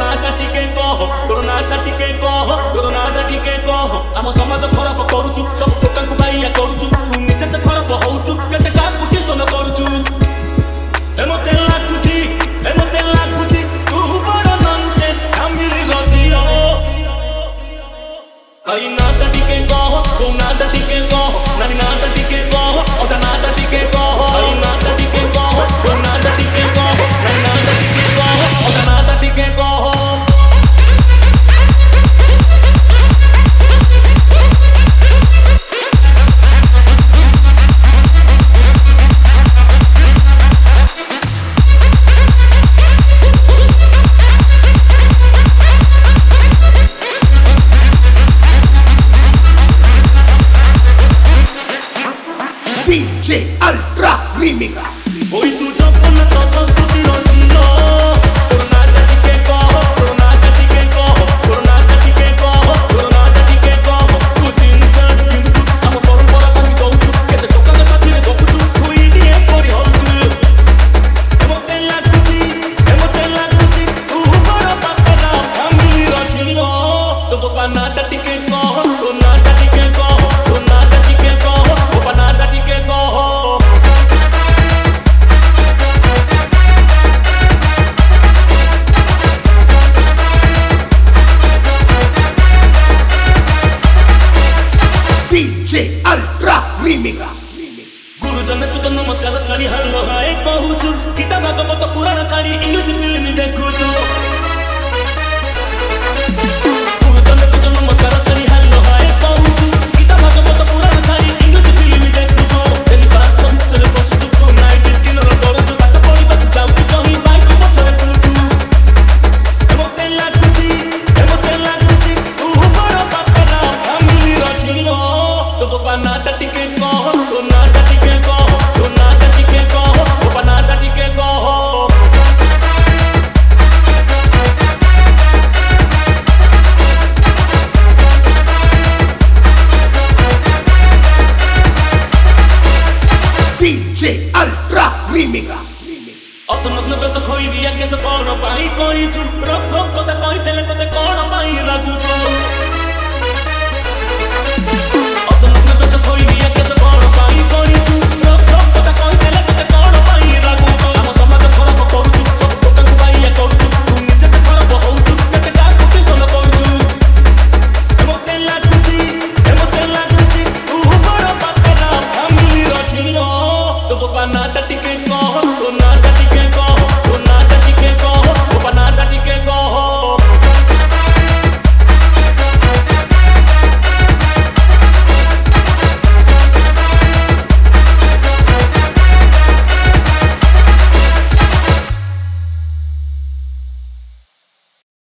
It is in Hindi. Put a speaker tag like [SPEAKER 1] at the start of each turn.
[SPEAKER 1] नाटा टिके कह तोर नाटा टिके कह तोर नाटा टिके कह आम समाज खराब करूचु सब टोका को बाइया करूचु तू निजे त खराब होउचु केते का कुटी सोन करूचु ए मते लाଗୁची तू बड़ नॉनसेंस अमीर गजियो आई नाटा टिके कह तू नाटा टिके कह नानी नाटा टिके कह ओजा नाटा टिके कह आई नाटा टिके कह तू नाटा टिके कह नानी नाटा टिके कह ओजा नाटा टिके कह
[SPEAKER 2] DJ Ultra Mimica.
[SPEAKER 1] Hoy tu Japón to संस्कृति रचिलो तोर नाटा टिके कह तोर नाटा टिके कह तोर नाटा टिके कह तोर नाटा टिके कह तू चिंता किंतु हम परंपरा भांगी दउचु केते टोका के साथी रे गपुचु तू इडिए करी हलचु एमते लाଗୁची तू बड़ पापरा फैमिली रचिलो तो बाबा नाटा टिके कह तोर नाटा टिके कह तोर नाटा टिके कह बाबा नाटा टिके कह
[SPEAKER 2] DJ Ultra Mimica.
[SPEAKER 1] गुरुजन तू तो नमस्कार छाड़ी हल्लो हाय कहूचु गीता भागवत पुराण छाड़ी इंग्लिश फिल्म देखुचु गुरुजन तू तो नमस्कार छाड़ी हल्लो हाय कहूचु गीता भागवत पुराण छाड़ी इंग्लिश फिल्म देखुचु तेरी बात सब बसुचु तू नाइट डिनर करूचु बात पड़ी बात जाउचु कहीं बाइक पछरे पुचु एमते लाଗୁची तू बड़ पापरा फैमिली रचिलो तो बाबा नाटा टिके कह तो नाटा टिके कह तो नाटा टिके कह बाबा नाटा टिके कह
[SPEAKER 2] DJ Ultra Mimica.
[SPEAKER 1] अतनग्न बेस खोई रिया केस कोन पाई करिछु रख रख तते कहि देले तते कोन पाई लागुछु